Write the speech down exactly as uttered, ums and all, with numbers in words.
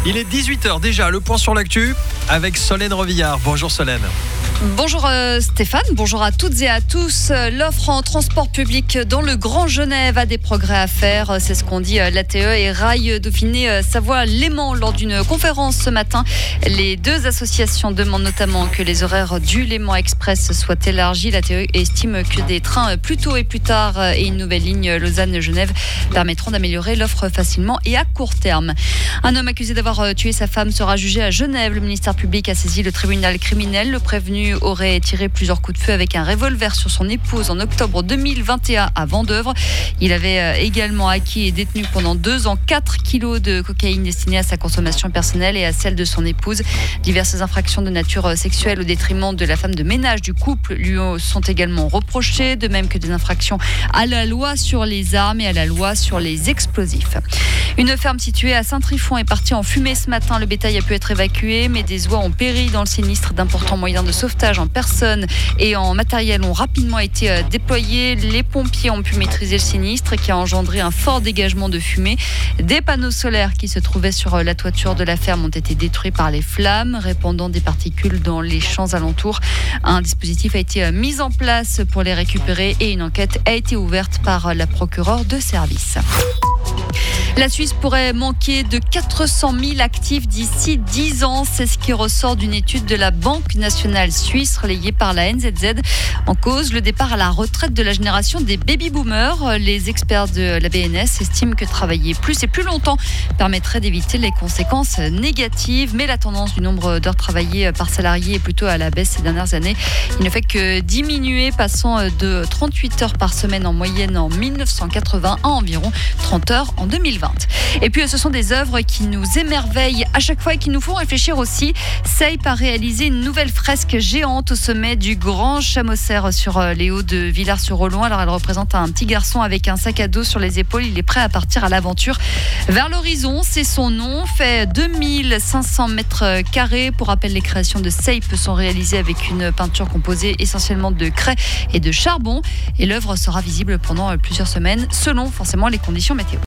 Il est dix-huit heures déjà, le point sur l'actu avec Solène Revillard. Bonjour Solène. Bonjour euh, Stéphane, bonjour à toutes et à tous. L'offre en transport public dans le Grand Genève a des progrès à faire. C'est ce qu'ont dit l'A T E et Rail Dauphiné Savoie-Léman lors d'une conférence ce matin. Les deux associations demandent notamment que les horaires du Léman Express soient élargis. L'A T E estime que des trains plus tôt et plus tard et une nouvelle ligne Lausanne-Genève permettront d'améliorer l'offre facilement et à court terme. Un homme accusé d'avoir tué sa femme sera jugé à Genève. Le ministère public a saisi le tribunal criminel. Le prévenu aurait tiré plusieurs coups de feu avec un revolver sur son épouse en octobre deux mille vingt et un à Vendeuvre. Il avait également acquis et détenu pendant deux ans quatre kilos de cocaïne destinée à sa consommation personnelle et à celle de son épouse. Diverses infractions de nature sexuelle au détriment de la femme de ménage du couple lui sont également reprochées, de même que des infractions à la loi sur les armes et à la loi sur les explosifs. Une ferme située à Saint-Trifon est partie en fumée ce matin. Le bétail a pu être évacué, mais des oies ont péri dans le sinistre. D'importants moyens de sauvetage en personnes et en matériel ont rapidement été déployés. Les pompiers ont pu maîtriser le sinistre qui a engendré un fort dégagement de fumée. Des panneaux solaires qui se trouvaient sur la toiture de la ferme ont été détruits par les flammes, répandant des particules dans les champs alentours. Un dispositif a été mis en place pour les récupérer et une enquête a été ouverte par la procureure de service. La Suisse pourrait manquer de quatre cent mille actifs d'ici dix ans. C'est ce qui ressort d'une étude de la Banque nationale suisse relayée par la N Z Z. En cause, le départ à la retraite de la génération des baby-boomers. Les experts de la B N S estiment que travailler plus et plus longtemps permettrait d'éviter les conséquences négatives. Mais la tendance du nombre d'heures travaillées par salarié est plutôt à la baisse ces dernières années. Il ne fait que diminuer, passant de trente-huit heures par semaine en moyenne en mille neuf cent quatre-vingts à environ trente heures en deux mille vingt. Et puis ce sont des œuvres qui nous émerveillent à chaque fois et qui nous font réfléchir aussi. Seipe a réalisé une nouvelle fresque géante au sommet du Grand Chamossaire sur les hauts de Villars-sur-Olon. Alors elle représente un petit garçon avec un sac à dos sur les épaules. Il est prêt à partir à l'aventure vers l'horizon. C'est son nom, fait deux mille cinq cents mètres carrés. Pour rappel, les créations de Seipe sont réalisées avec une peinture composée essentiellement de craie et de charbon. Et l'œuvre sera visible pendant plusieurs semaines selon forcément les conditions météo.